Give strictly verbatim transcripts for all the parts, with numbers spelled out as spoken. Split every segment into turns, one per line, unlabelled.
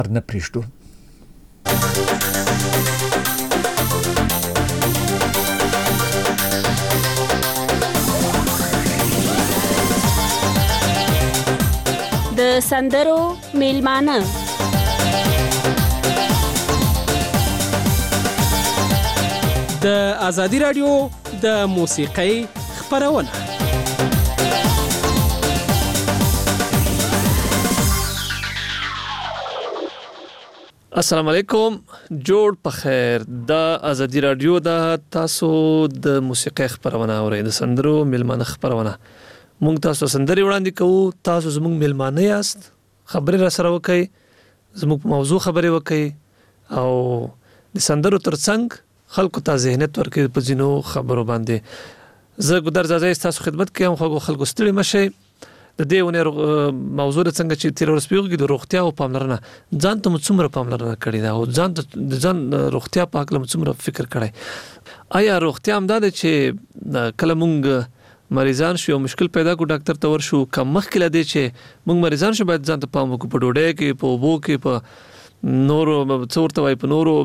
نه پریږدو.
د سندرو میلمانه
د ازادي رادیو د موسیقۍ خپرونه. السلام علیکم، جوړ په خیر. د ازادي رادیو د تاسو د موسیقۍ خپرونه اورئ، د سندرو میلمانه خپرونه. مونږ تاسو سندري وړاندې کوو، تاسو زموږ میلمانه یاست، خبرې را سره وکړئ، زموږ په موضوع خبرې وکړئ او د سندرو ترڅنګ خلکو ته ذهنیت ورکړي په ځینو خبرو باندې. زه ګودر زازی تاسو خدمت کوم، خو خلکو ستړي مشئ. د دې ونې موضوع څنګه چې تیر ورځ پیوږي د روغتیا او پاملرنه، ځان ته څومره پاملرنه کړې ده او ځان ته د ځان روغتیا په اړه څومره فکر کړی؟ آیا روغتیا هم ده چې کله مونږ مریضان شو مشکل پیدا کو ډاکټر ته ورشو، کم مخکې لدی چې مونږ مریضان شو باید ځان ته پام وکړو په ډوډۍ کې، په اوبو کې، په نورو څورته وای په نورو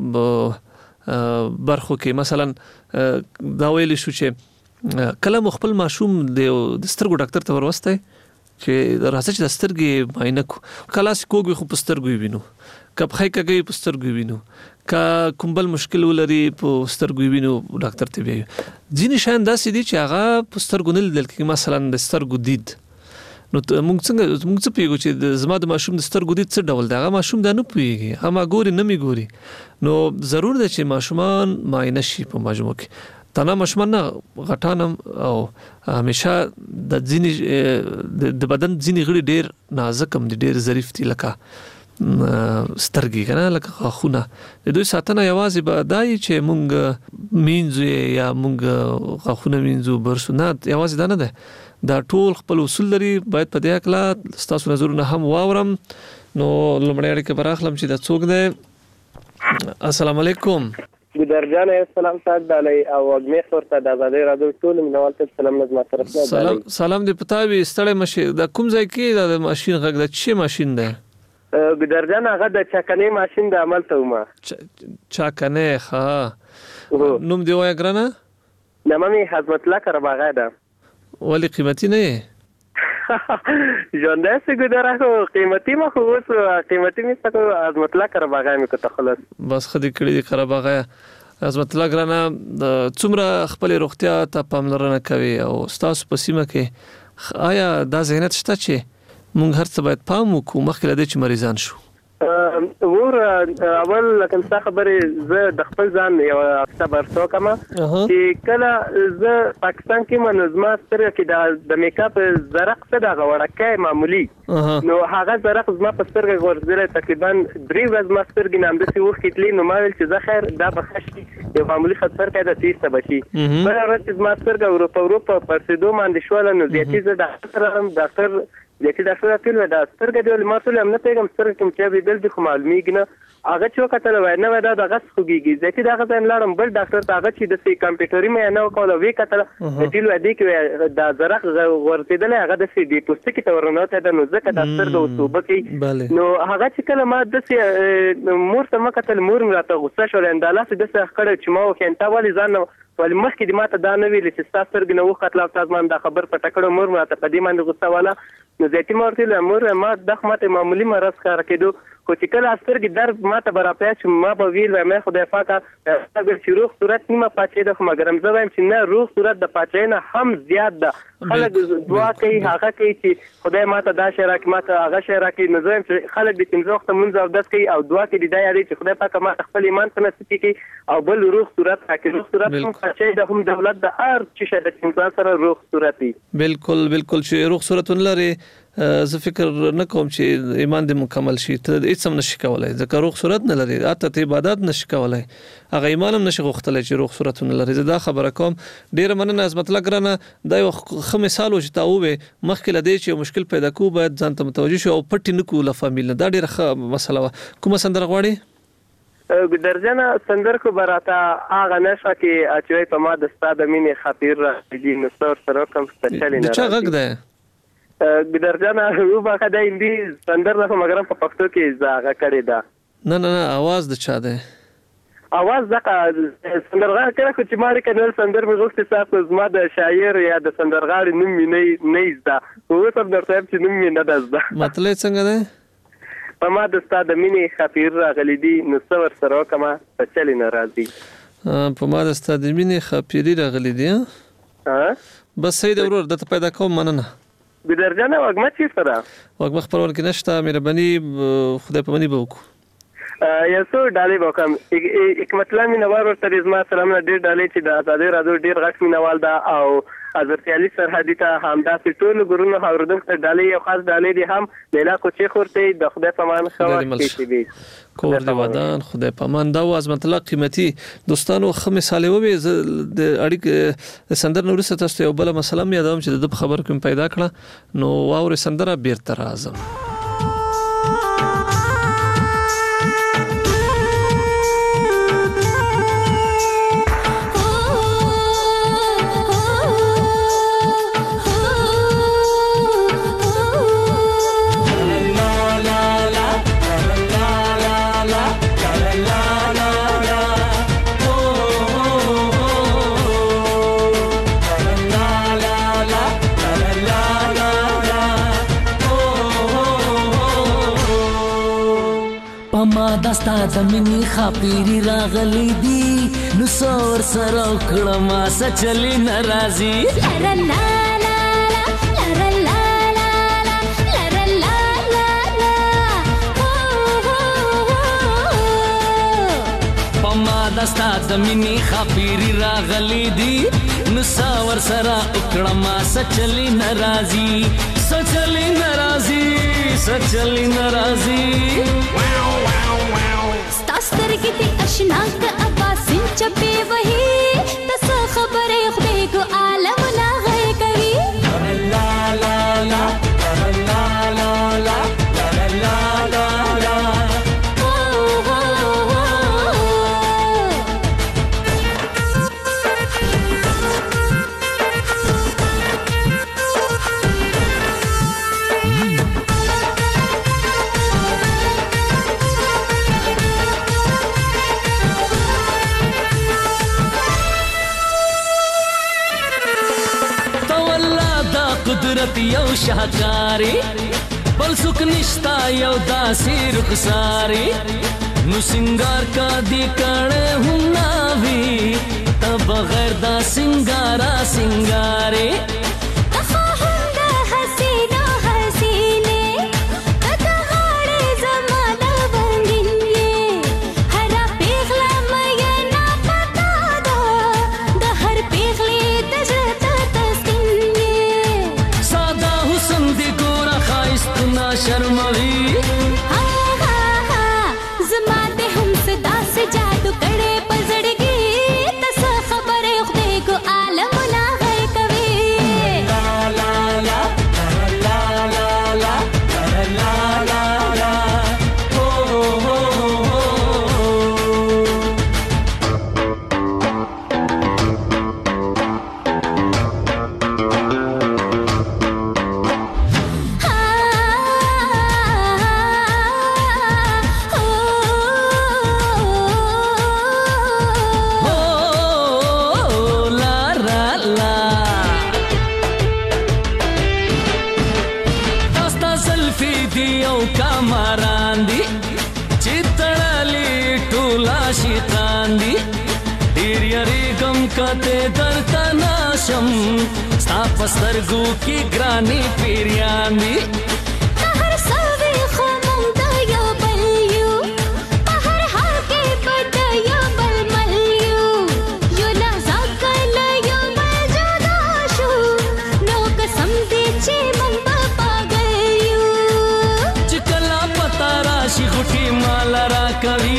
برخو کې. مثلا دا ویل شو چې کله مخبل ماشوم د سترګو ډاکټر ته وروستای چې راځي چې د سترګې معاینه کو، کلاس کوګي خو په سترګو وینو، کپ خای کګي په سترګو وینو، کا کومبل مشکل ولري په سترګو وینو ډاکټر ته ویو. ځینې شان داسې دي چې هغه په سترګو نه لیدل کېږي، مثلا د سترګو دید. نو موږ څنګه موږ څه پیږو چې زما د ماشوم د سترګو دید څه ډول دی؟ هغه ماشوم دا نه پیږي، هغه ګوري نه می ګوري. نو ضرور ده چې ماشومان معاینه شي په مجموع کې. تنه ماشومان نه غټانم او همیشه د ځینې د بدن ځینې غړي ډیر نازک هم دي، ډیر ظریف دي، لکه سترګې کنه، لکه غاښونه. د دوی ساتنه یوازې به دای چې مونږ مینځو یا مونږ غاښونه مینځو برسونه، یوازې دا نه ده، دا ټول خپل اصول لري. باید په دې اړه تاسو نظرونه هم واورم. نو لومړی اړیکه براخلم چې دا څوک دی. السلام علیکم.
ګدرجان السلام صاحب علی او اګمیخ ورته د ازادي رادیو ټول منوال ته سلام نظم طرف نه.
سلام سلام دې پتاوي ستړی مشه. دا کوم ځای کې د ماشين غږ د چی ماشين ده؟
ګدرجان هغه د چاکنه ماشين د عمل ته ومه.
چاکنه ها. نوم دی وای ګرانه؟
نامه می حضرت الله کرباغه ده.
ولی قیمتي نه
ژوند دې ګدره خو قیمتي ما خو اوس قیمتي می څه حضرت الله کرباغه می کو تخلص
بس خدي کړي دي کرباغه. حضرت الله ګرانه څومره خپل روغتیا ته پاملرنه کوي او تاسو په سیمه کې آیا دا ذهنیت شته چې مونږ هر څه باید پام وکړو مخکې لدې چې مریضان شو؟
ور اول لکه څه خبرې زه د خپل ځان یو خبر څو کما چې کله زه پاکستان کې منظمه سترګه کې د میک اپ زرق څه د غوړکه معمولی، نو هغه زرق زما په سترګه ورزله تقریبا درې ورځې ما سترګې نام د سی وخت کتلې، نو ما ویل چې زه خیر دا بخښي یو معمولی خطر کې د تیس بشي. بل ورځ زما سترګه اروپا اروپا پرسیدو باندې شول، نو زیاتې زه ډاکټر هم ډاکټر یکی ډاکټر ټول ودا سترګې د ماټول هم نه پیغام سترګې کوم چې به بل خو معلومیږي نه هغه چې وکړل وای نه ودا د غس خوږیږي ځکه دا غته لاړم بل ډاکټر ته هغه چې د سي کمپیوټري مې نه وکول وی کتل د ټیل ودی کې د زرق ورتیدل هغه د سي ډي پوسټ کې تورنه ته د نو ځکه د سترګو وسوبه کې، نو هغه چې کله ما د سي مور ته مکتل مور مراته غوسه شول انداله د څه خړ چې ما وکینتا ولی ځان ولې مخکې د ماته دا نه ویل چې تاسو سترګې نه وختل او تاسو باندې خبر پټ کړو مور ماته په دې باندې غوسه والا، نو ځکه مورته له مور ما د خمته معمولی مرز کار کېدو خو چې کله سترګې درد ماته برابر چې ما په ویل مې خدای پاکه اگر چې روغ صورت نیمه پاتې د مګرم زه وایم چې نه روغ صورت د پاتې نه هم زیات ده. خلک دعا کوي هغه کوي چې خدای ماته دا شی راکړي ماته هغه شی راکړي، نو زه چې خلک د تیم وخت مونږ او داس کوي او دعا کوي دا یاري چې خدای پاکه ما خپل ایمان ته نصیب کړي او بل روغ صورت راکړي. روغ صورت هم پاتې د هم دولت د ار چې شه د انسان سره روغ صورت دی.
بالکل بالکل چې روغ صورت لري. زه فکر نه کوم چې ایمان دې مکمل شي، ته هیڅ هم نشي کولای ځکه روغ صورت نه لري، اته ته عبادت نشي کولای، هغه ایمان هم نشي غوښتلی چې روغ صورت نه لري. زه دا خبره کوم. ډیره مننه عظمت الله ګرانه. دا یو ښه مثال و چې تا ووې مخکې له دې چې یو مشکل پیدا کوو باید ځان ته متوجه شو او پټ نه کړو له فامیل نه. دا ډیره ښه مسله وه. کومه سندره غواړې؟
درجنه سندر کو براته هغه نشه کې اچوي په ما د استاد مینې خاطر راځي نو سر سره کوم ستل نه.
چا غږ ده؟
ګدرجانه وبخښه د هندي سندر نه مګر په پښتو کې زاغه کړې ده.
نه نه نه आवाज د چا ده؟
आवाज دغه سندرغاړي کړه چې ما لري کنه سندر مې غوښتي صاحب زما د شاعر یا د سندرغاړي نوم مې نه نه زده. وو سم درته چې نوم مې نه ده.
مطلب څنګه ده؟
په ما د استاد مینې خفیر راغلي دي نو څور سره کما په چلی ناراضي.
په ما د استاد مینې خفیر راغلي دي.
ها
بس سید ورور د ته پیدا کوم مننه.
ګدرجانه وګمه چې سره
وګمه خبرول کې نشته مهرباني خدای په منی به وکړو.
یا څو ډالې وکم حکمت الله مینوال ورته زما سلام نه ډېر ډالې چې د ازادي راډیو ډېر غټ مینوال ده او حضرت علي سرحدي ته همداسې ټولو ګورونو اوریدونکو ته ډالې یو خاص ډالې دي هم لیلا کوچې خورته د خدای په امان خوا کې
کور دی ودان خدای په امان دا عظمت الله قیمتي دوستانو خو مثال وي د اړیک سندر نور ست تاسو یو بل مسله مې یادوم چې د خبر کوم پیدا کړه نو واور سندره بیرته راځم.
دستا د منی خاپیری راغلی دی نو سور سره کړه ما سچلی ناراضي
لا لا لا لا لا لا لا لا لا
پما دستا د منی خاپیری راغلی دی نو سور سره کړه ما سچلی ناراضي سچلی ناراضي سچلی ناراضي
ستاسر کې دې آشنا کا اباسین چپی وਹੀ تس خبره خدای کو عالم لا غي کوي
لا لا لا لا لا لا لا لا لا قدرت یو شاهکاری بل سوک نشتا یو داسی رخساری نو سنگار کا دی کڑے ہوں ناوی تب بغیر دا سنگارا سنگاری शर्मवी
हाँ हाँ हाँ ज़माते हमसे दास जादू कड़े पजड़गी तस खबरे खुदे को आलम ना गए कभी
ला ला ला ला ला ला ला ला ला हो हो हो कते दरता नाशम स्ताप स्तरगु की ग्रानी पिरियानी
हर सवे खमम दया बलियो हर हाल के बदया बल मलियो यो ना जाकल यो मजदाशु नो कसम दे चे मंबा पागलियो
चिकला पता राशि गुठी मालरा कवि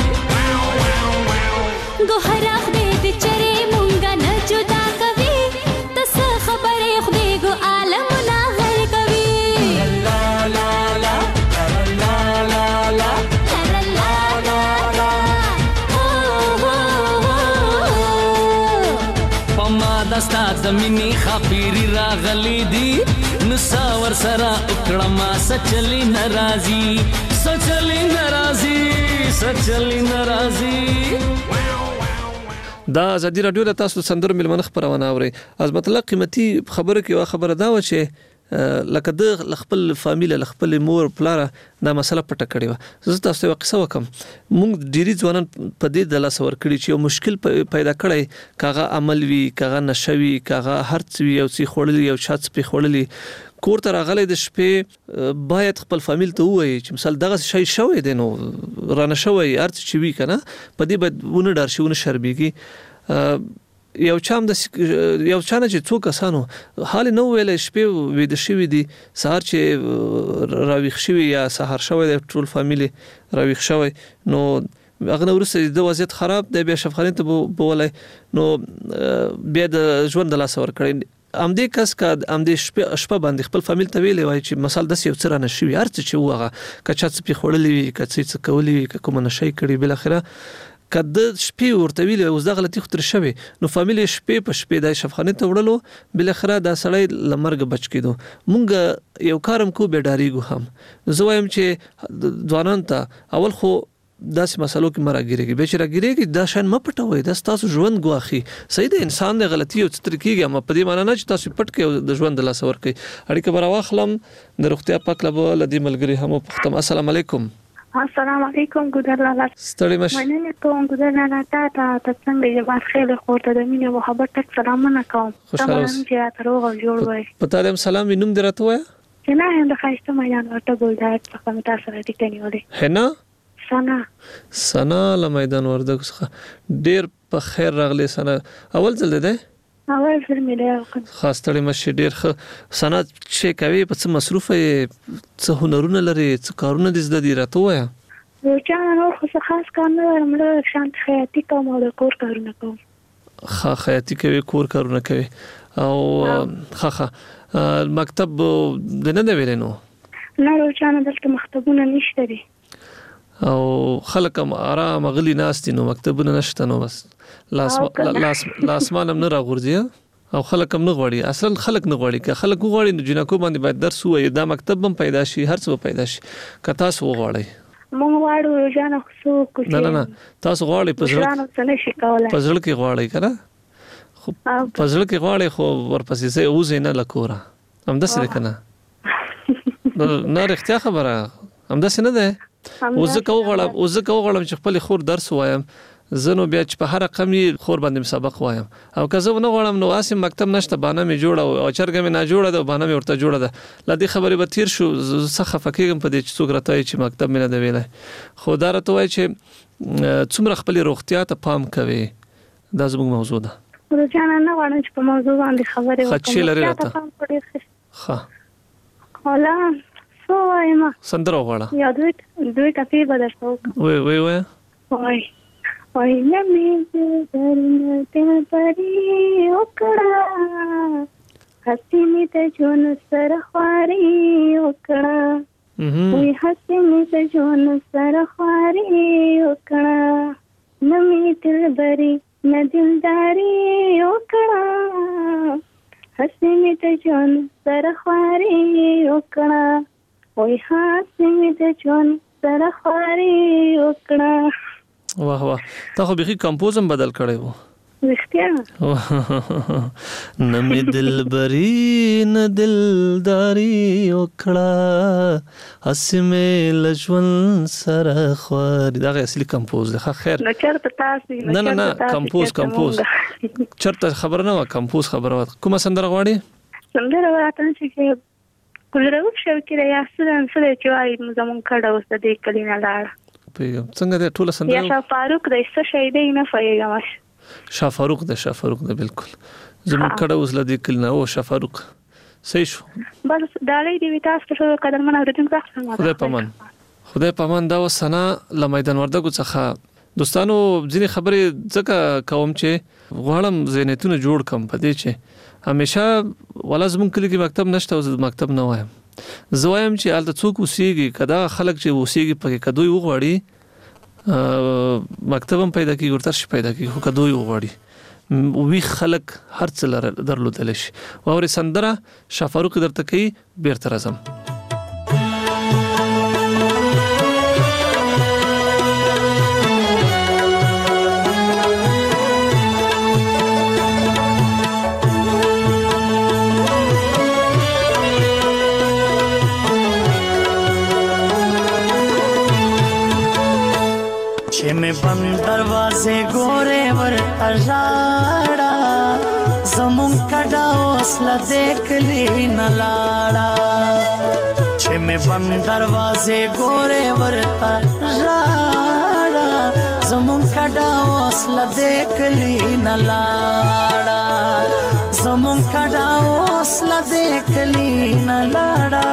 गोहरा दे चरे मुंगा न जुदा कभी तस खबरे खुदे को आलम ना घर कभी
ला ला ला ला ला ला
ला ला ला हो हो
पमा दस्ता जमीनी खापीरी रागली दी نسا ور سرا وکړه ما سچلی ناراضي سچلی ناراضي سچلی ناراضي.
دا ازادي رادیو د تاسو سندرو ملمنه خبرونه اوري. از مطلق قیمتي خبره کې وا خبره دا و چې لکه د خپل فامیل خپل مور پلاره دا مسله پټه کړې و. زه تاسو ته قصه وکم. موږ ډيري ځوانان په دې د لاس ور کړی چې یو مشکل پیدا کړی کاغه عمل وی کاغه نشوي کاغه هرڅ وی او سی خړلې او شات په خړلې کور تر غلې د شپې باید خپل فامیل ته وایي چې مثال دغه شی شوی دی نو رانه شوی هرڅ چې وی کنه په دې باید ونه ډار شي ونه شرمېږي. یو چام د یو چانه چې څو کسانو حال نو ویل شپې وې د شوی دي سهار چې راويخ شوی یا سهار شوی د ټول فامیلی راويخ شوی نو هغه ورسې د وضعیت خراب دی بیا شفخانه ته بولای نو بیا د ژوند د لاس ور کړی ام دې کس کا ام دې شپه شپه باندې خپل فامیل ته ویلې وای چې مثال د یو څه نه شوی هرڅ چې وغه کچا څه په خړلې وي کڅ څه کولې کوم نشي کړی بل اخره کده شپې ورته ویلې اوس د غلطي خطر شوی نو فامیل شپې په شپې د شفخانه ته وړلو بل اخره دا سړی لمرګ بچ کېدو. مونږ یو کارم کو به ډاریګو هم زویم چې ځوانان ته اول خو داسې مسلو کې مراګيريږي به چې راګيريږي دا شان م پټوي دا تاسو ژوند ګواخي صحیح د انسان د غلطي او ستر کېږي م په دې معنی نه چې تاسو پټ کې د ژوند د لاس ور کوي اړیکه بر واخلم د روغتیا پاک لبو لدی ملګری هم پختم. السلام علیکم.
السلام علیکم ګودر لاله
ستړي مشه
مننه کوم ګودر لاله تا ته څنګه یې ما خیلی خورته د مینې محبت تک سلامونه کوم تمام چې تاسو روغ جوړ وای
پتا دې سلام وینم درته وای
چې نه هم د خاصه میدان ورته ګولدار په کوم تاسو راځي کني ولې
هنا
سنا
سنا له میدان ورده څخه ډیر په خیر راغلی سنا اول ځل ده
اول ځل مې ده
خاص تړي مشه ډیر ښه سنا چې کوي په څه مصروفه څه هنرونه لري څه کارونه دې زده دي راته وای
یو چا نور خو خاص کار نه ورمړ شانت خیاطي کوم او کور کارونه کوم
خا خیاطي کوي کور کارونه کوي او خا خا مکتب د نه دی ویلنو
نه یو چا نه دلته مکتبونه نشته دي
او خلک هم آرام غلي ناستي نو مکتبونه نشته نو بس لاس لاس لاسمانم نه راغورځي او خلک هم نه غواړي اصلا خلک نه غواړي که خلک غواړي نو جنکو باندې باید درس وایي دا مکتب هم پیدا شي هر څه پیدا شي که تاسو غواړئ
مونږ واړو ځان خو کوچ
نه نه نه تاسو غواړئ په ځل په ځل کې غواړئ کنه خو په ځل کې غواړئ خو ورپسې زه اوس نه لکوره هم داسې کنه نه رښتیا خبره هم داسې نه ده وزه کو غړم وزه کو غړم چې خپل خور درس وایم زنو بیا چې په هر رقم خور باندې سبق وایم او که زه نه غړم نو اسیم مکتب نشته بانه می جوړه او چرګه می نه جوړه ده بانه می ورته جوړه ده لدی خبرې به تیر شو څخه فکرګم په دې چې څوک راته چې مکتب می نه دی ویلای خو دا راته وای چې څومره خپل روغتیا ته پام کوي دا زموږ موضوع ده
ورځانه نه غواړم چې په موضوع باندې خبرې وکړم
خچې لري راته ها
ولا سوایما
سندره غواړه
یا دوی دوی کافي بدل شو
وای وای وای
وای وای لمې درنه پری وکړه هستی می ته جون سره خواري وکړه وای هستی می ته جون سره خواري وکړه نمې تل بری ندلداري وکړه هستی می ته جون سره خواري وکړه وای هستی می ته جون سره خواري وکړه.
واه واه تا خو به کمپوزم بدل کړی وو
رښتیا
نمې دلبري نه دلداري وکړه اسمه لجون سره خواري دا اصلي کمپوز ده خیر
نو چرته تاسو
نه نه نه کمپوز کمپوز چرته خبر نه و کمپوز خبر و کومه سندره غواړي
سندره راته چې کولرو شو کې یا سره سره چې وایي زمون کډه اوس د کلینه لاړ
پیغام څنګه د ټوله سندره
یا شاه فاروق د څه شي دی نه فایګم
شاه فاروق د شاه فاروق د بالکل زمون کډه اوس لدی کلینه او شاه فاروق صحیح شو
بس دالې دی تاسو ته قدرمن اوریدم تاسو
خدای پامان خدای پامان دا وسنه ل میدان وردګو څخه دوستانو ځینې خبرې ځکه کوم چې غواړم زینتونه جوړ کم پدې چې همیشه ولا زمون کلی کې مکتب نشته او مکتب نه وایم زوایم چې الته څوک وسیږي کدا خلک چې وسیږي په کدوې وغوړي مکتب هم پیدا کیږي ورته شي پیدا کیږي خو کدوې وغوړي وی خلک هر څه درلودل شي. واوري سندره شافاروق درته کوي بیرته راځم.
چې مې بند دروازې ګورې ورته ژاړه زمونږ کډه اوس له دې کلي نه لاړه. چې مې بند دروازې ګورې ورته ژاړه زمونږ کډه اوس له دې کلي نه لاړه. زمونږ کډه اوس له دې کلي نه لاړه.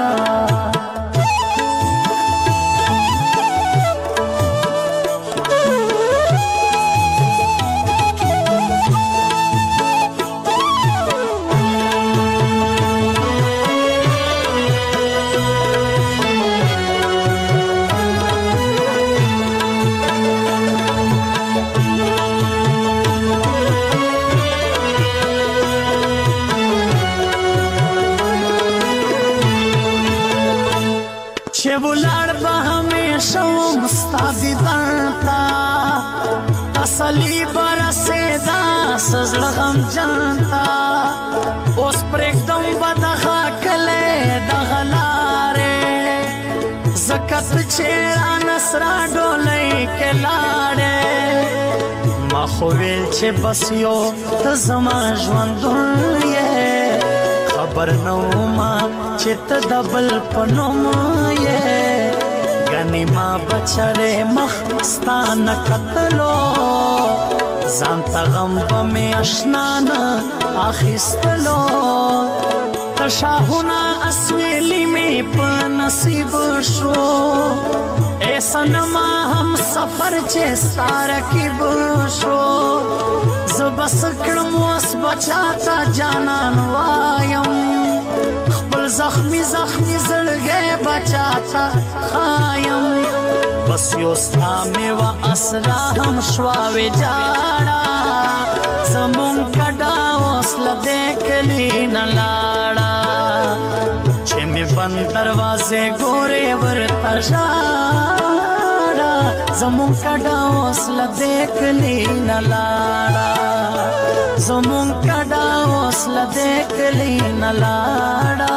چې ولاړ به همیشه وم ستا دیدن ته تسلي به رسېده څه زړه غمجن ته. اوس پرېږدم به دغه کلی دغه لارې ځکه ته چې رانس را ډولۍ کې لاړې. ما خو ویل چې بس یو ته زما ژوندون یې خبر نه ومه چې ته د بل په نوم یې. ګنې ما بچرې مخ ستا نه کتلو ځان ته غم به مې اشنا نه اخیستلو. تشاهونه اسویلي مې په نصیب شو ای صنما هم سفر چې ستا رقیب شو. زه بس کړم اوس بچا ته جانان وایم خپل زخمی زخمی زړګی بچا ته خایم. بس یو ستا مې وه اسرا هم شوه ویجاړه زمونږ کډه اوس له دې کلي نه لاړه. چې مې بند دروازې ګورې ورته ژاړه زمونږ کډه اوس له دې کلي نه لاړه. زمونږ کډه اوس له دې کلي نه لاړه.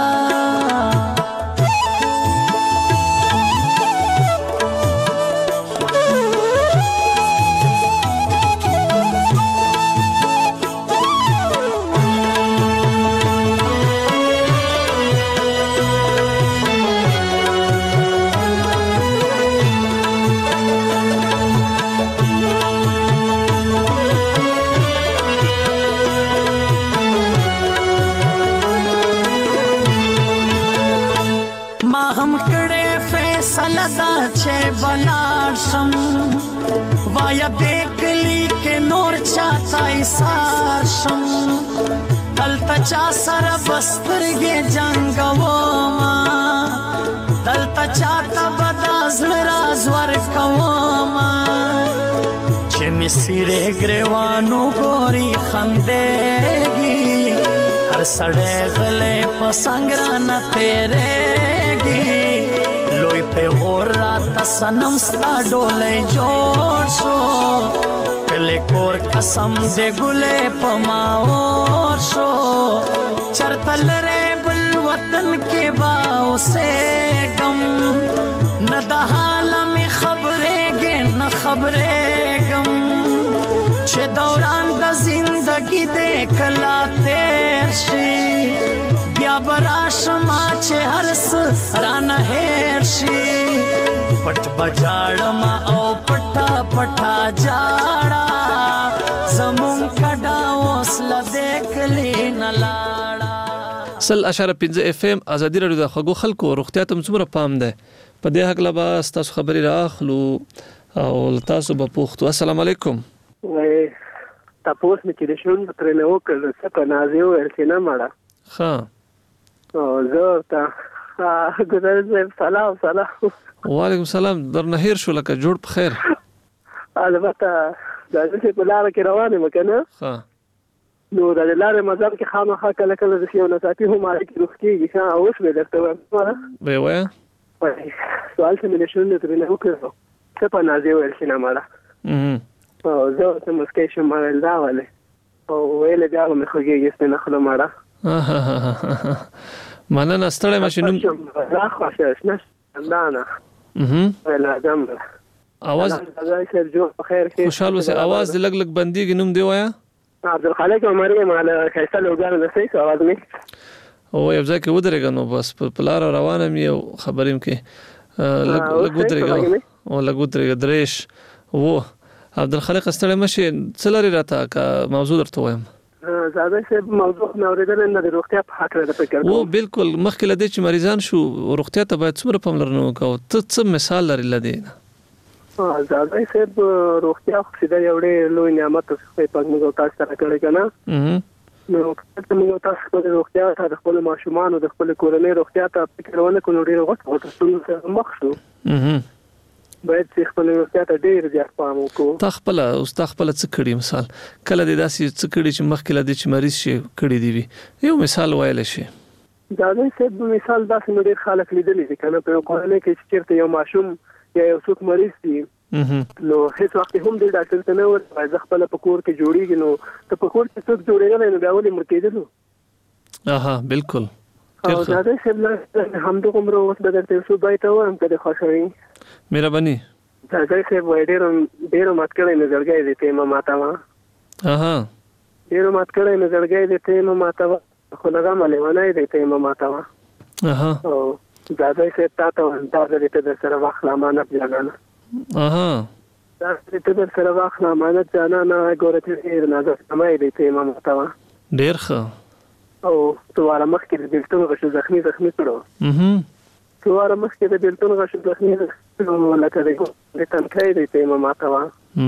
لدا چې بلاړ شم وایا دې کلي کې نور چاته ایثار شم. دلته چا سره بسترګې جنګومه دلته چاته به دا زړه راز ورکومه. چې مې څیرې ګریوانو ګوري خندېږي هر سړی غلی په څنګ رانه تېرېږي. لوی پیغور راته صنم ستا ډولی جوړ شو کلی کور قسم دې ګلې په ما اور شو. چرته لرې بل وطن کې به اوسېږم نه د حاله مې خبرېږې نه خبرېږم. چې دوران د زندګي دې کله تېر شي بیا به راشمه چې هر څه رانه هېر شي. پټ به جاړمه او پټه پټه جاړه زمونږ کډه اوس له دې کلي نه لاړه.
سل اشاره پنځه اف ام ازادي راډیو د خوږو خلکو روغتیا ته څومره پام ده په دې هکله به تاسو خبرې راخلو او تاسو به پوښتو. السلام علیکم.
تاسو مې چې د شون تر له وکړ څه په نازیو ورسینه مړه
ها
او زه ته ګذر سلام سلام
وعلیکم السلام. درنه هیر شو لکه جوړ په خیر.
البته دا چې په لار کې روانه مکنه
ها
نو د لارې مزل کې خامخا کله کله د یو نصافي هم اړیکې روغ کېږي ښه اوس مې درته وایم
وایه وایه
سوال چې مې نشونه ترېنه وکړو څه په نازې ویل شي نه ماړه او زه ورته مسکی شم ما ویل دا ولې او ویلې بیا به مې خوږېږي سپینه خوله ماړه
مننه ستړی مه شي نوم
راخوښه شنه همدانه ویل اعظم
اواز خوشحال اوسې اواز دې لږ لږ بندېږي نوم دې وایه
عبدالخالق عمري مال ښایسته لوګانو د صحیح اواز مې
او یو ځای کې ودرېږه نو بس په لاره روانه مې او خبرې م کې لږ ودرېږه او لږ ودرېږه درېش و عبدالخالق ستړی مه شي څه لرې راته که موضوع درته وایم
زاده صاحب موضوع مې اورېدلی نه د روغتیا په هکله د فکر
و بالکل مخکې له دې چې مریضان شو روغتیا ته باید څومره پاملرنه وکړو ته څه مثال لرې له دې نه
زاده صاحب روغتیا خو چې دا یو ډېر لوی نعمت خدای پاک موږ او تاسو سره کړی که نه نو موږ او تاسو خپلې روغتیا ته د خپلو ماشومانو د خپلې کورنۍ روغتیا ته فکر ونه کړو نو ډېر غټ غټو ستونزو سره مخ شو باید چې خپلې روغتیا ته ډېر زیات پام وکړو
تا خپله اوس تا خپله څه کړي مثال کله دې داسې څه کړي چې مخکې له دې چې مریض شي کړي دي وي یو مثال ویلی شي
زاده صاحب مثال داسې نو ډېر خلک لیدلي دي که نه په یو کورنۍ کې چې چېرته یو ماشوم یا یو څوک مریض دي نو هیڅ وخت هم دې ډاکټر ته نه ورته زه خپله په کور کې جوړېږي نو ته په کور کې څوک جوړېدلی نو بیا ولې مړ کېدلو
اها بالکل
او زاده صاحب همدغومره اوس به درته یو څو بیته ووایم که دې خوښوي
مهرباني
زاده صاحب وایي ډېرو ډېرو مات کړی مې زړګی دې ته یې مه ماتوه
اها
ډېرو مات کړی مې زړګی دې ته یې مه ماتوه خو له غمه لیونی دې ته یې مه ماتوه
اها
او زاده صاحب تا ته وایم دا ځلې ته در سره واخله امانت جانانه
اها
دا ځلې ته در سره واخله امانت جانانه ګوره چې ډېر نازک سمی دې ته یې مه ماتوه
ډېر ښه
او څو واره مخکې د بېلتون غشو زخمي زخمي کړو څو واره مخکې د بېلتون غشو زخمي زخمي لکه د تنکۍ دی ته یې مه ماتوه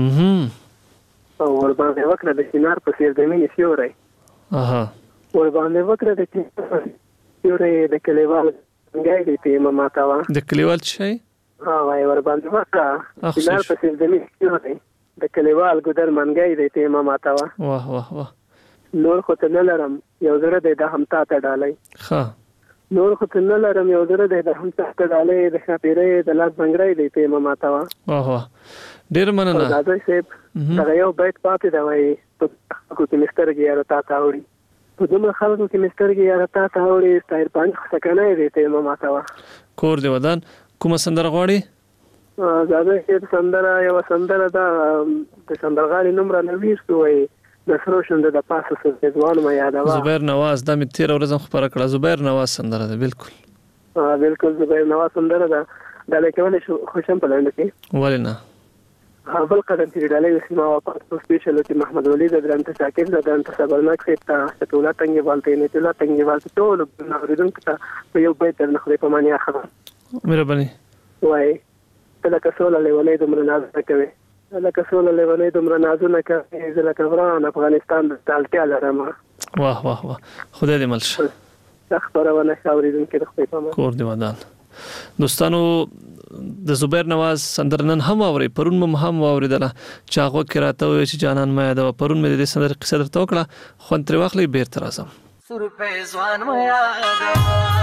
او ورباندې وکړه د چنار په څېر د مینې سیوری ورباندې وکړه د چنار سیوری د کلیوال منګی دی ته یې مه ماتوه
د کلیوال څه شی
وایي ورباندې وکړه چنار په څېر د مینې سیوری د کلیوال ګودر منګی دی ته یې مه ماتوه
واه واه واه
نور خو ته نه لرم یو زړه دی دا هم تا ته ډالی
ښه
نور خو ته نه لرم یو زړه دی دا هم تا ته ډالی د ښاپېرۍ د لاس بنګړی دی ته یې مه ماتوه
واه واه ډېر مننه
زاده صاحب دغه یو بیت پاتې دی وایي په خلکو کې مې سترګې یاره تا ته اوړي په دومره خلکو کې مې سترګې یاره تا ته اوړي ستا عرفاني سکنی دی ته یې مه ماتوه
کور دې ودان کومه سندره غواړي
زاده صاحب سندره یوه سندره ده د سندرغاړي نوم رانه ویښ شو وایي د سرو شونډو د پاسه ځوان مه یادوه
زبیر نواز دا مې تېره ورځ هم خپره کړه زبیر نواز سندره ده بالکل
بالکل زبیر نواز سندره ده ډالۍ کولی شو خوشم په لنډه کې
ولې نه
بل قدم چې ډالۍ وسي ما واپس په سپیشلو چې محمد ولی د درنته شاکر د درنته صبرناک صاحب ته شتوله تنګېوال ته نعمت الله تنګېوال ته ټولو اورېدونکو ته په یو بیت درنه خدای په مانیا خبر
مهرباني
وایي ته لکه سوله لیونۍ دومره نازونه کوې لکه سوله لیونۍ دومره نازونه کوې زه لکه وران افغانستان د اړتیا لرم
واه واه واه خدای دې مل شه
دا خپرونه ښه اورېدونکي د خدای په امان
کور دې ودان دوستانو د زبیر نواز سندره نن هم اوري پرون مم هم واوریدله چې هغه کې راته وایي چې جانان مې یادوه پرون مې د دې سندرې قصه درته وکړه خوند ترې واخلئ بېرته راځم
سور پیزوان مې یادوه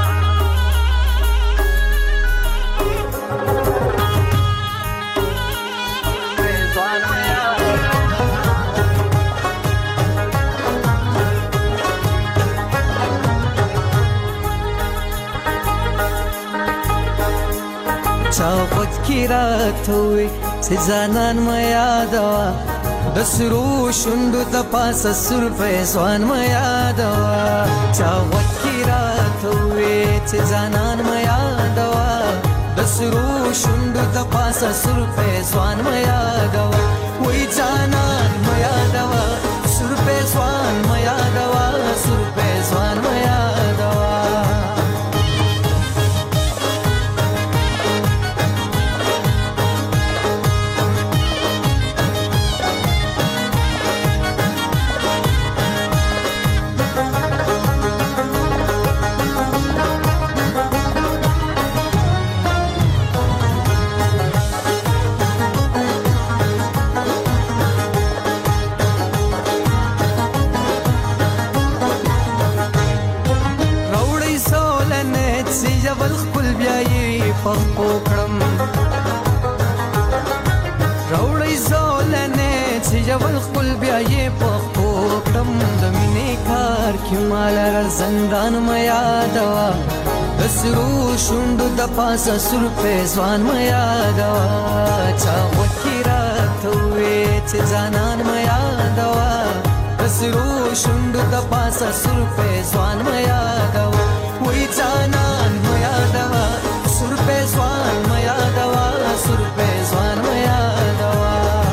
چا خود کی راتوي سزانان ما یادوا د سرو شوندو د پاسه سر پیسوان ما یادوا چا خود کی راتوي سزانان ما یادوا د سرو شوندو د پاسه سر پیسوان ما یادوا وای جانان ما یادوا سر پیسوان ما یادوا سر پیسوان ما یادوا
پخپو کړم راوړی زولنې چې یول خپل بیا یې پخپو کړم د مینې کار کې مال زندان مې یادوا د سرو شونډو د پاسه سر په ځوان مې یادوا چا وکړه ته وې چې ځانان مې یادوا د سرو شونډو د پاسه سر په ځوان مې یادوا وې ځانان مې یادوا سر په ځوان مې یادوا سر په ځوان مې یادوا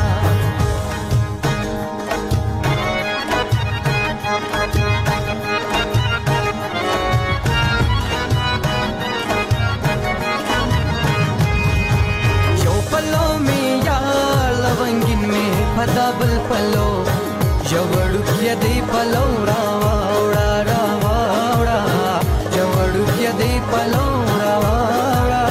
دبل پلو جوړو کې دی پلو راوا وړا راوا وړا جوړو کې دی پلو راوا وړا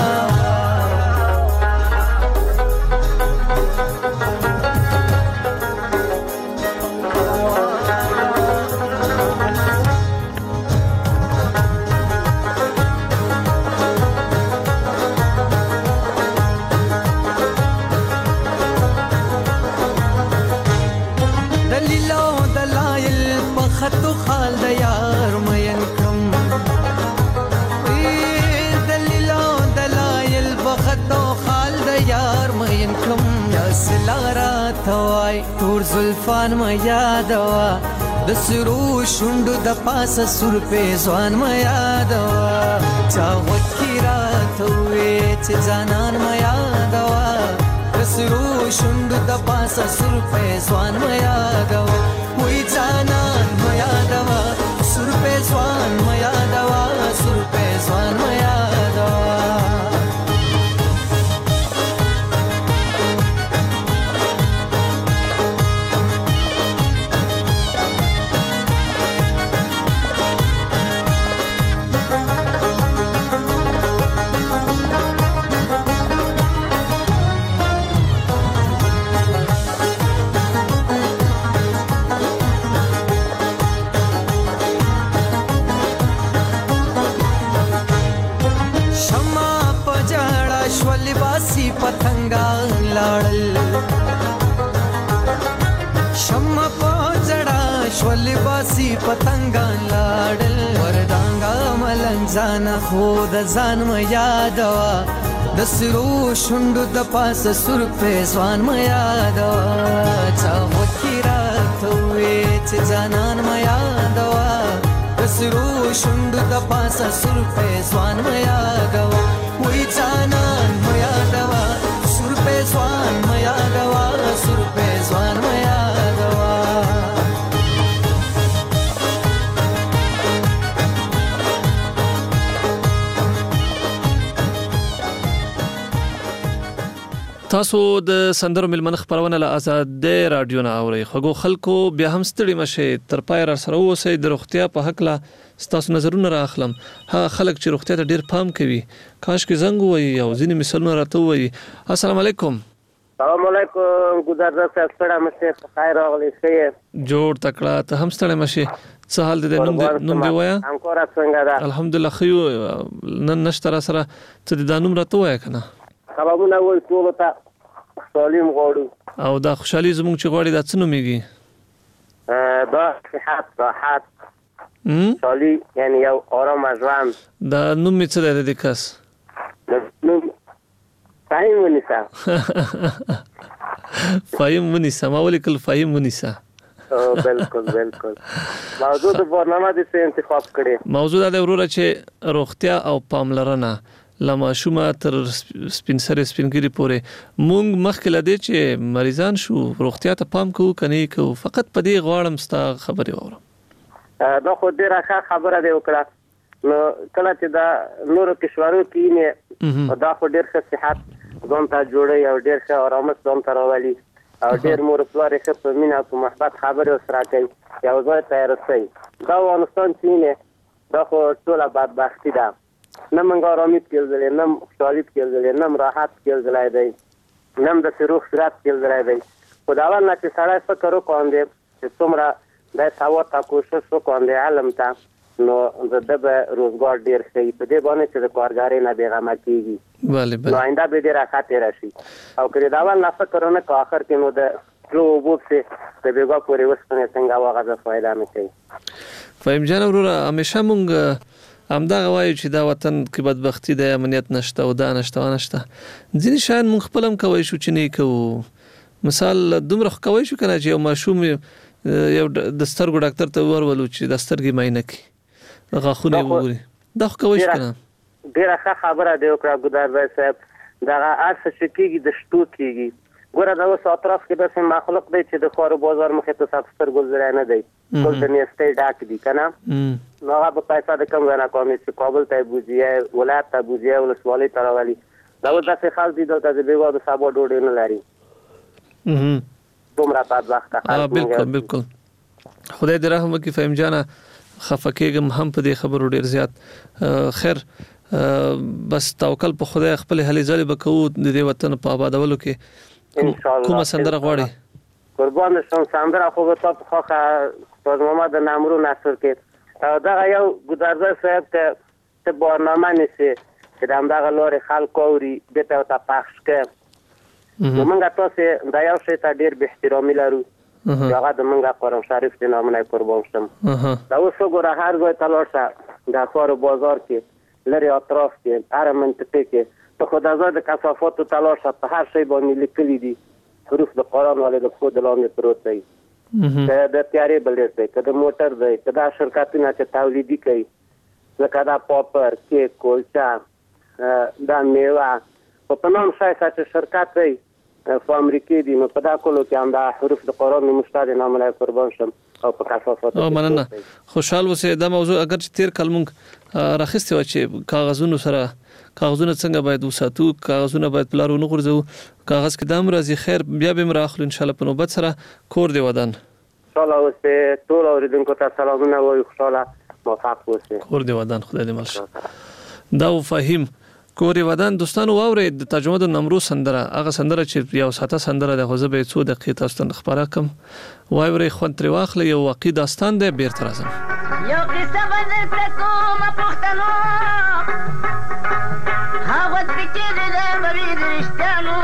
خطو خال د یار مین کم دلیلو دلایل بخطو خال د یار مین کم یا سلارا توای تور زلفان ما یادوا د سرو شوندو د پاسه سر په ځوان ما یادوا چا وکیرا توې چې ځانان ما یادوا د سرو شوندو د پاسه سر په ځوان ما یادوا وې ځانان ما یادوا سر په ځوان ما یادوا سر په ځوان ما یادوا پتنګا لاړل شمع پوجړا شول باسي پتنګا لاړل وردانګا ملنځان خو د ځان م یادوا د سرو شوندو د پاسه سر په ځوان م یادوا چا وکیرا ته چې ځانان م یادوا د سرو شوندو د پاسه سر په ځوان م یادوا وې ځانان م یادوا سر په ځوان م یادوا سر په ځوان م یادوا
تاسو د سندرو ملمن خبرونه له آزاد رادیو نه اوري خو خلکو بیا هم ستړي مشه تر پای را سره اوسې د روغتیا په حق لا تاسو نظرونه راخلم ها خلک چې روغتیا ته ډیر پام کوي کاش کې زنګ وای او ځینې مثالونه راته وای السلام علیکم
السلام علیکم ګذر راځه ستړي مشه په خیر راغلی شي
جوړ تکړه ته هم ستړي مشه څه حال دې نوم دې نوم دی وایا
انکور څنګه ده
الحمدلله خو نن نشته را سره څه دې دانوم راته وای کنه
سببونه وای ټول ته سالم غواړو
او دا خوشحالي زموږ چې غواړي دا څه نوميږي
دا صحت راحت سالي یعنی یو آرام ژوند
دا نوم می څه دی د کس
نوم فایم ونیسا
فایم ونیسا ما ولیکل فایم ونیسا
بالکل بالکل موضوع د برنامه د څه انتخاب کړي
موضوع دا وروره چې روغتیا او پاملرنه لما شومه تر سپینسر سپینګری پورې مونږ مخکې لدې چې مریضان شو روغتیا ته پام کوو کني کوو فقط په دې غواړم ستا خبرې اورم
دا خو ډیره ښه خبره دی وکړه نو کله چې دا نورو کشورو کې نه دا خو ډیر ښه صحت ځان ته جوړي او ډیر ښه آرامش ځان ته راولي او ډیر مور پلار ښه په مینا او محبت خبرې سره کوي یو ځای ته رسي دا افغانستان چې نه دا خو ټول بدبختی ده نه منګ آرامي کېږي نه خوشحالي کېږي نه راحت کېږي دی نه د روح سرات کېږي دی خداوند چې سړی فکر وکړي چې څومره د ثواب تا کوشش وکړي علم ته نو د به روزګار ډیر ښه په دې باندې چې د کارګرۍ نه بېغمه کېږي
بله بله
نو آینده به ډېره ښه تېره شي او که د اول نه فکر ونه کړو آخر کې نو د تلو اوبو پسې د بېګا پورې وسپنې څنګه واغځه فایده نه کوي.
فهیم جان وروره همیشه مونږ همدغه وایو چې دا وطن کې بدبختي ده، امنیت نشته او دا نشته او نشته. ځینې شیان مونږ خپل هم کوی شو چې نه یې کوو. مثال دومره خو کوی شو که نه چې یو ماشوم یو د سترګو ډاکټر ته ورولو چې د سترګې معاینه کړي، غاښونه یې وګوري. دا خو کوی شو که نه؟
ډېره ښه خبره دې وکړه ګلداد صاحب. دغه هر څه چې کېږي د شتو کېږي. ګوره دا اوس اطراف کې داسې مخلوق دی چې د ښار بازار مخې ته ستاسو سترګو ځای نه دی، ټول د نیستۍ ډک دي که نه. نو هغه به پیسه د کوم ځای نه کوي چې کابل ته یې بوځي یا ولایت ته بوځي یا ولسوالۍ ته راولي. دا اوس داسې خلک دي دلته د بېګا د سبا ډوډۍ نه لري. دومره بدبخته خلک.
بالکل بالکل. خدای دې رحم وکړي فهیم جانه، خفه کېږم هم په دې خبرو ډېر زیات. خیر بس توکل په خدای، خپل هلې ځلې به کوو د دې وطن په آبادولو کې. کومه سندره غواړي؟
قربان شم. سندره خو به تا په خوښه استاد محمد د نامرو نثر کې او دغه یو ګلداد صاحب ته ته برنامه نیسي چې د همدغه لارې خلک اوري دې ته ورته پخش کړه. نو موږ تاسې دا یو شی ته ډېر بې احترامي لرو چې هغه د موږ قرآن شریف د نامه نه قربان شم. دا اوس وګوره هر ځای ته لاړ شه د ښار بازار کې لرې اطراف کې هره منطقې کې ته خو د ځای د کثافاتو ته لاړ شه په هر شی باندې لیکلي دي حروف د قرآن والے د پښو د لاندې پروت دی. که د تیارې بلډ دی، که د موټر دی، که دا شرکتونه چې تولیدي کوي لکه دا پاپر، کیک، کلچه، دا میوه په په نام ښایسته چې شرکت دی په امریکې دي، نو په دا کلو کې هم دا حروف د قرآن نومشته د نامه نه قربان شم او په کثافاتو کې.
مننه. خوشحال اوسئ. دا موضوع اگر چې تیر کال مونږ راخیستې وه چې کاغذونو سره کاغذونه څنګه باید وساتو، کاغذونه باید په لار ونه غورځوو، کاغذ کې دا هم راځي. خیر بیا به هم راخلو انشاءالله په نوبت سره. کور دې ودان.
انشاءالله اوسئ. ټول اورېدونکو ته سلامونه وایو. خوشحاله موفق اوسئ.
کور دې ودان. خدای دې مل شه. دا و فهیم کور دې ودان. دوستانو واورئ د ترجمه د نمرو سندره، هغه سندره چې یو ساته سندره ده، خو زه به یې څو دقیقې تاسو ته خپاره کړم. واورئ، خوند ترې واخلئ. یو واقعي داستان دی. بیرته راځم.
یو قصه به درته کومه پښتنو، هغه سپېڅلې ده بوي د رښتیانو،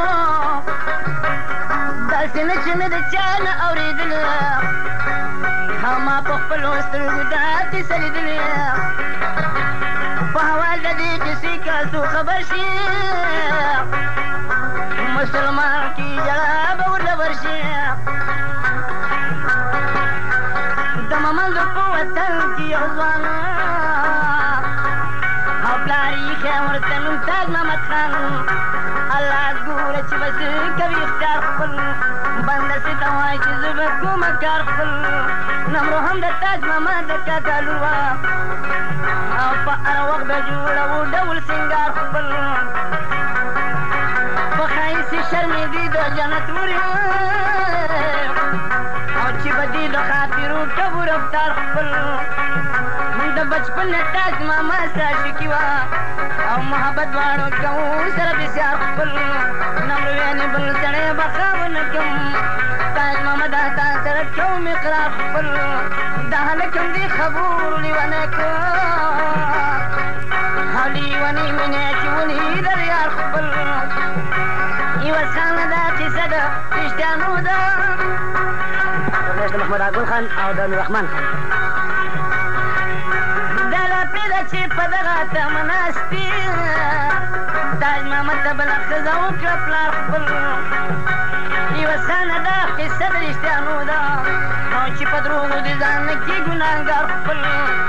داسې نه چې مې د چا نه اورېدله، ما په خپلو سترګو دا کیسه لیدلې. په حوال د دې کیسې که څوک خبر شي، مسلمان کې ژړا به ورله ورشي. د ممندو په وطن کې یو ځوان او پلار یې ښه ورته ممتاز محمد خان. الله ګوره چې بس کوي اختیار خپل، بنده سې ته وایي چې زه به کومه کار خپل. نمرو هم د تاج محمد د کاکا لور وه او په هر وخت به جوړوو ډول سینګار خپل. په ښایست یې شرمېدې د جنت لورې او چې به دې د خاطرو ټبو رفتار خپل. د بچپن نه تاج ماما سره شکي وه او محبت دواړو کوو سره بسیار خپل. نمرو یعنې بل سړی به ښه ونه کړم، تاج ماما دا تا سره کوم اقرار خپل. دا هلک هم دې خبرو لیونی کړ او لیونی مینې چې ولید د یار خپل. یوه څانګه دا کیسه ده رښتیانو ده، د محمد اکبر خان او د نوررحمن خان. دا لاپې ده چې په دغه تمه ناست دي، تاج محمد ته بله ښځه وکړه پلار خپل. یوه څانګه دا قصه د رښتیانو ده او چې په دروغو د ځان نه کړي ګناهګار خپل.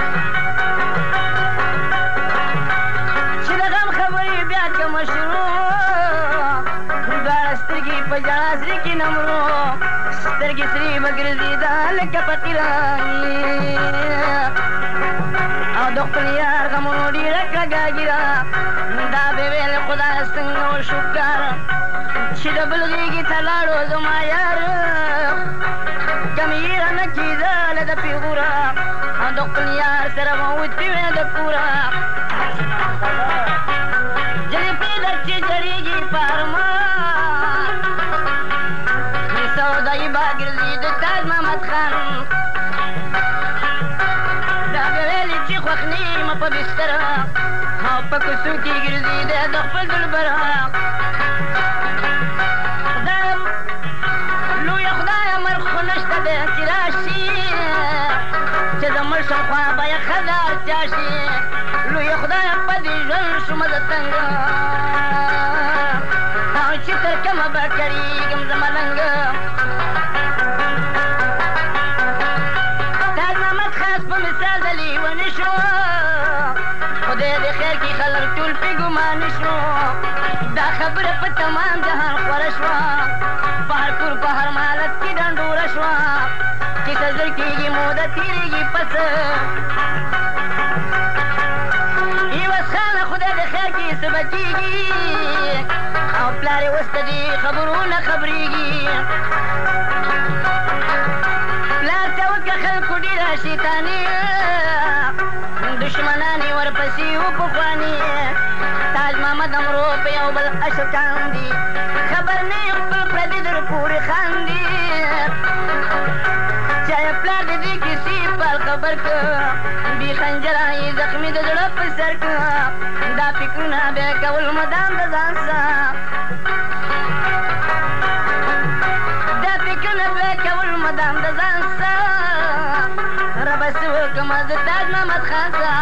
چې د غم خبرې بیا که مشروع، دواړه سترګې په ژړا سرې کې نمرو، سترګې سرې به ګرځېده لکه پتیرانې او د خپل یار غمونو ډېره کږه ږیره. دا به ویل خدایه څنګه وشو کار چې د بل غېږې ته لاړو زما یار. کم یې رانه کېدله د پیغوره او د خپل یار سره به وتې وې د کوره. جلفې در چې جړېږي په ارمان، سودایي به ګرځي د تاج محمد خان. دا به ویلې چې په بستر او په کوڅو کې ګرځي د خپل دلبر خدایم لویه خدایه مرګ خو نشته دی چې راشي چې د مړ شم خوا به یې ښځه اړتیا شي لویه خدایه په دې ژوند شومه زه تنګه او چې تر کومه به کړېږم زه ملنګه تاج محمد خاص په مثال د لیوني شو خدای دې خیر کړي خلک ټول پرې ګمان شو دا خبره په تمام جهان خوره شوه په هر کور په هر مالت کې ډنډوره شوه کیسه زر کېږي موده تېرېږي پس عوض خانه خدای دې خیر کړي څه به کېږي او پلار یې اوس ته دې خبرونه خبرېږي پلار ته وکړه خلکو ډېره شیطاني دشمنان یې ورپسې وپخواني تاج محمد امرو په یو بل اشکان دي خبر نه یې خپل پردي در پورې خاندي چا یې پلار د دې کیسې پال خبر که بې خنجره یې زخمي د زړه په سر که دا فکرونه بیا کول مدام د ځان سه دا فکرونه بیا کول مدام د ځان سه ربه څه وکړمه زه تاج محمد خان سه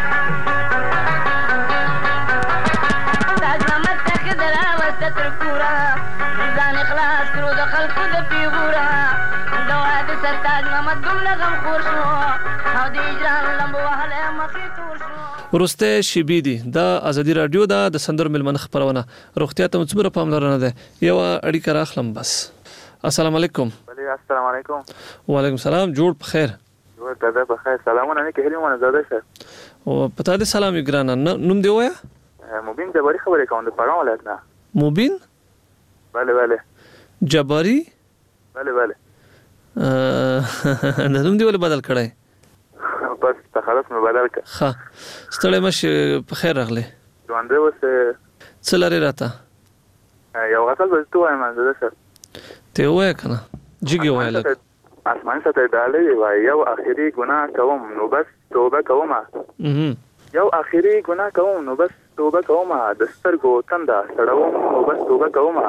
تاج محمد ته ښځه راوسته تر کوره ځان یې خلاص کړو د خلکو د پیغوره د واده سر تاج محمد دومره غمخور شو او د هجران لمبو وهلی مخې تور شو
وروستی شیبې دي دا ازادي راډیو ده د سندرو مېلمانه خپرونه روغتیا ته مو څومره پاملرنه ده یوه اړیکه راخلم بس السلام علیکم
السلام علیکم
وعلیکم السلام جوړ په خیر
جوړ دادا په خیر سلامونه نه کهلی مونږ زاده شه
او پتا دې سلام ګرانه نوم دی وایا
مبین جباری خبرې کوم د پړاو ولایت نه
مبین
بله بله
جباری
بله بله
دا نوم دی ولې بدل کړی
بس تخلص مې بدل کړ
ښه ستړی مشه په خیر راغلی
ژوندی اوس
څه لرې راته
یو غزل به زه ووایم زاده شه
ته یې ووایه که نه جګ یې ووایه لږ
آسماني سطح ډالۍ وایي یو آخري ګناه کوم نو بس توبه کومه یو آخري ګناه کوم نو بس توبه کومه د سترګو تنده سړوم نو بس توبه کومه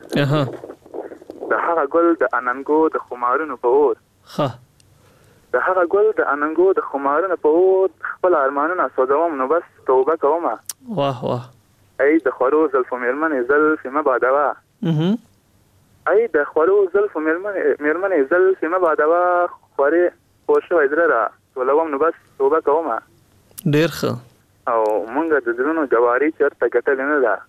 د هغه ګل د اننګو د خمارونو په اور
ښه
د هغه ګل د اننګو د خمارونو په اور خپل ارمانونه سوځوم نو بس توبه کومه
واه واه
ای د خورو زلفو مېرمنې زلفې مه بادوه ای د خورو زلفو مېرمنې زلفې مه بادوه خورې خور شوی زړه را ټولوم نو بس توبه کومه
ډېر ښه
او مونږ د زړونو جواري چېرته ګټلې نه ده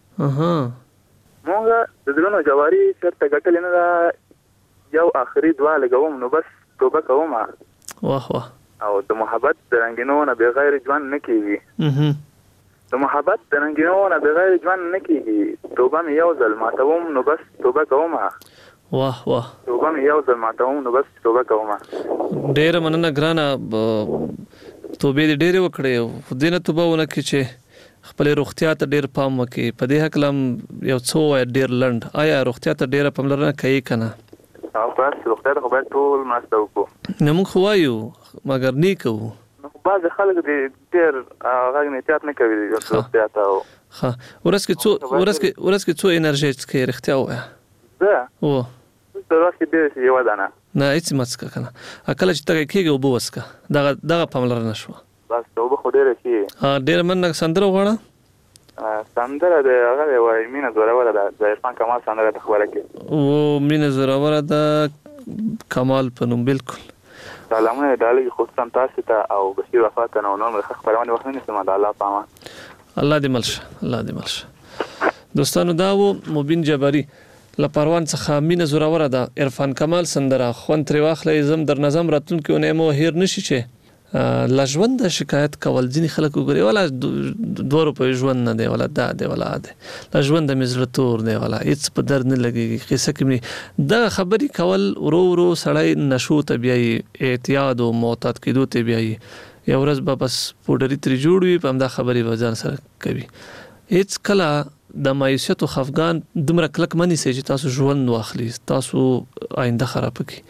مونږ د زړونو جواري چېرته ګټلې نه ده یو آخري دعا لګوم نو بس توبه کومه
واه واه
او د محبت د رنګینو نه بغیر ژوند نه کېږي د محبت د رنګینو نه بغیر ژوند نه کېږي توبه مې یو ځل ماتوم نو بس توبه کومه
واه واه
توبه مې یو ځل ماتوم نو بس توبه کومه
ډېره مننه ګرانه توبې دې ډېرې وکړې خو دې نه توبه ونه کړې چې خپلې روغتیا ته ډېر پام وکړې په دې هکله هم یو څه ووایه ډېر لنډ آیا روغتیا ته ډېره پاملرنه کوي که نه
او بس روغتیا ته خو باید ټول مرسته وکړو
نه موږ خو وایو مګر نه یې کوو
بعضې خلک دې ډېر غږ نه احتیاط نه کوي روغتیا ته
ښه ورځ کې څو ورځ کې څو انرژي څښې رښتیا ووایه
زه
او
د ورځ کې ډېرې شي یوه دانه
نه هېڅ مه څښه که نه کله چې تږی کېږي اوبه وڅښه دغه دغه پاملرنه شوه
بس اوبه خو ډېره شي
ډېره مننه سندره وغواړه
سندره د هغه دی وایي مینه زوروره ده د عرفان کمال سندره ده خبره کې
او مینه زوروره ده کمال په نوم بلکل
سلامونه ډالۍ خصوصا تاسو ته او بشیر وفات ته نو نور مې ښه خپرونې وخت نه نیسم د الله په امان
الله دې مل شه الله دې مل شه دوستانو دا و مبین جباري له پروان څخه مینه زوروره ده عرفان کمال سندره خوند ترې واخلئ زم در نظم راتلونکي اونۍ مو هېر نه شي چې له ژونده شکایت کول ځینې خلک وګوري ولا دوه روپۍ ژوند نه دی ولا دا دی ولا دی له ژونده مې زړه تور دی ولا هېڅ په درد نه لګېږي قصه کې مې دغه خبرې کول ورو ورو سړی نشو ته بیایي اعتیاد او معتاد کېدو ته بیایي یو ورځ به بس پوډري ترې جوړ وي په همدا خبرې به ځان سره کوي هېڅ کله د مایوسیت او خفګان دومره کلک مه نیسئ چې تاسو ژوند واخلي تاسو آینده خرابه کړي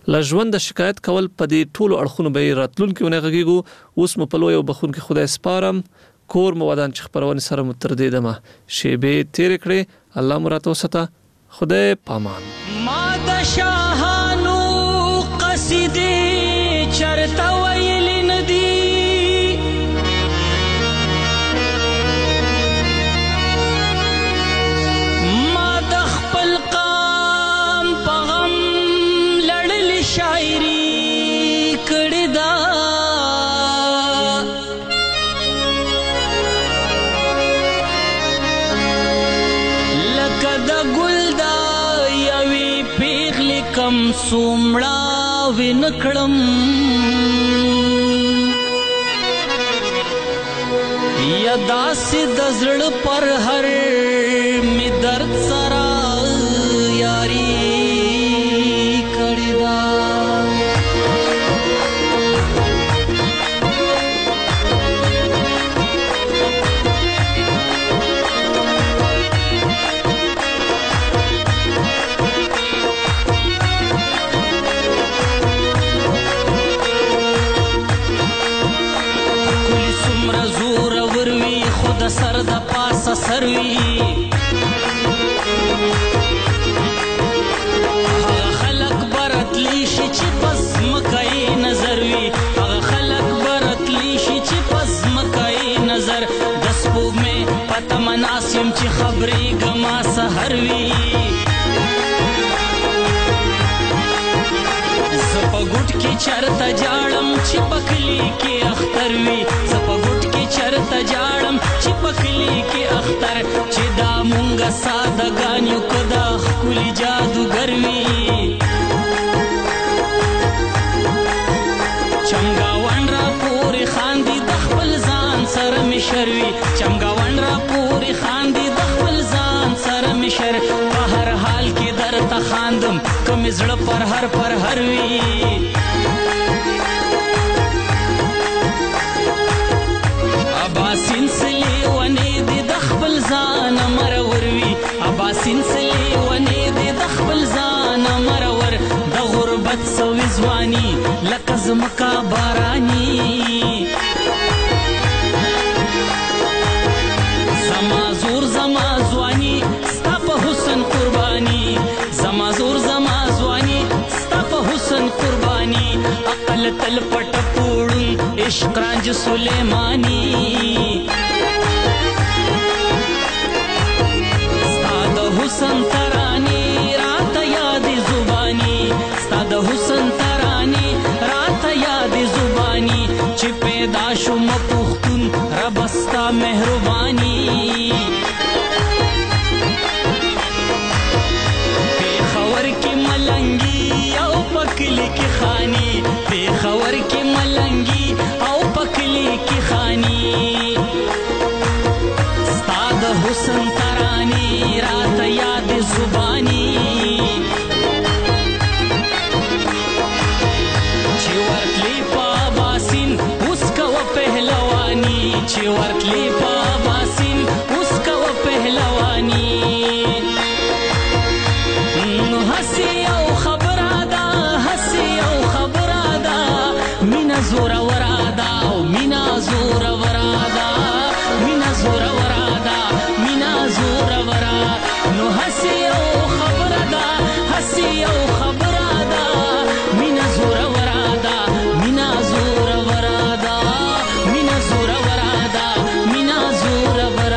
لا ژوند شکایت کول په دې ټولو اړخونو به راتلونکي ونه غږیږو. اوس مو په لوی او بخون کې خدای سپارم. کور مو ودان چې خبرونه سره متردې دمه شیبې تیر کړې. الله مراد وسته. خدای پامان.
ما د شاهانو قصیدې چرته ویلې ندي سومړه وینکړم یا داسې د زړه پر هر می درد سره یاري کړې ده. سر د پاسه سروي هغه خلق برتلی شي چې پس مکای نظر وي هغه خلق برتلی شي چې پس مکای نظر د سپوږمۍ پته مناسم چې خبرې ګما سحر وي زه په ګوټ کې چرته جاړم چې پکلی کې اختر وي زه په ګوټ کې چرته جاړم چې پکلی کې اختر چې دا مونږه سادهګان یو که دا ښکلي جادوګر وي چمګاون را پورې خاندي د خپل ځان سره مشر وي چمګاون را پورې خاندي د خپل ځان سره مشر په هر حال کې درته خاندم که مې زړه پر هر پر هر وي اباسین سلی ونی دی د خپل ځان مرور وي اباسین سلی ونی دی د خپل ځان مرور د غربت سوي ځواني لکه زمکا باراني زما زور زما ځواني ستا په حسن قرباني زما زور زما ځواني ستا په حسن قرباني عقل تل پټ پوړون عشق رانج سلیمانی ستا د حسن ترانی رات یاد زبانی ستا د حسن ترانی رات یاد زبانی چې پیدا شوم پختون رب ستا مهربانی پیښور کې ملنګي او پکلی کې خانی پیښور کې ملنګي او پکلی کې خانی ستا د حسن ترانی رات یاد زبانی چې ورتلی په باسین اوس کوه پهلوانی چې ورتلی په باسین اوس کوه پهلوانی نو هسې یو خبره ده هسې یو خبره ده مینا زوروره ده او مینا زوروره ده مینا زوروره ده مینا زوروره نو هسې یو خبره ده هسې یو خبره ده مینا زوروره ده مینا زوروره ده مینا زوروره ده مینا زوروره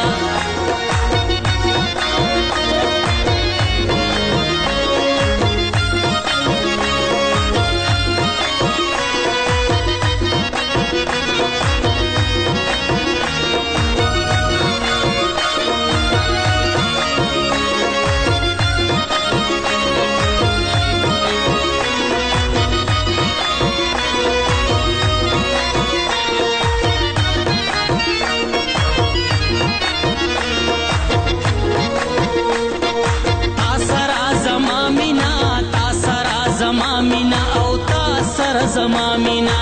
زما مینا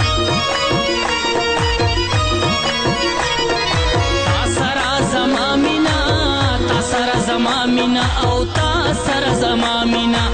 تا سره زما مینا تا سره زما مینا او تا سره زما مینا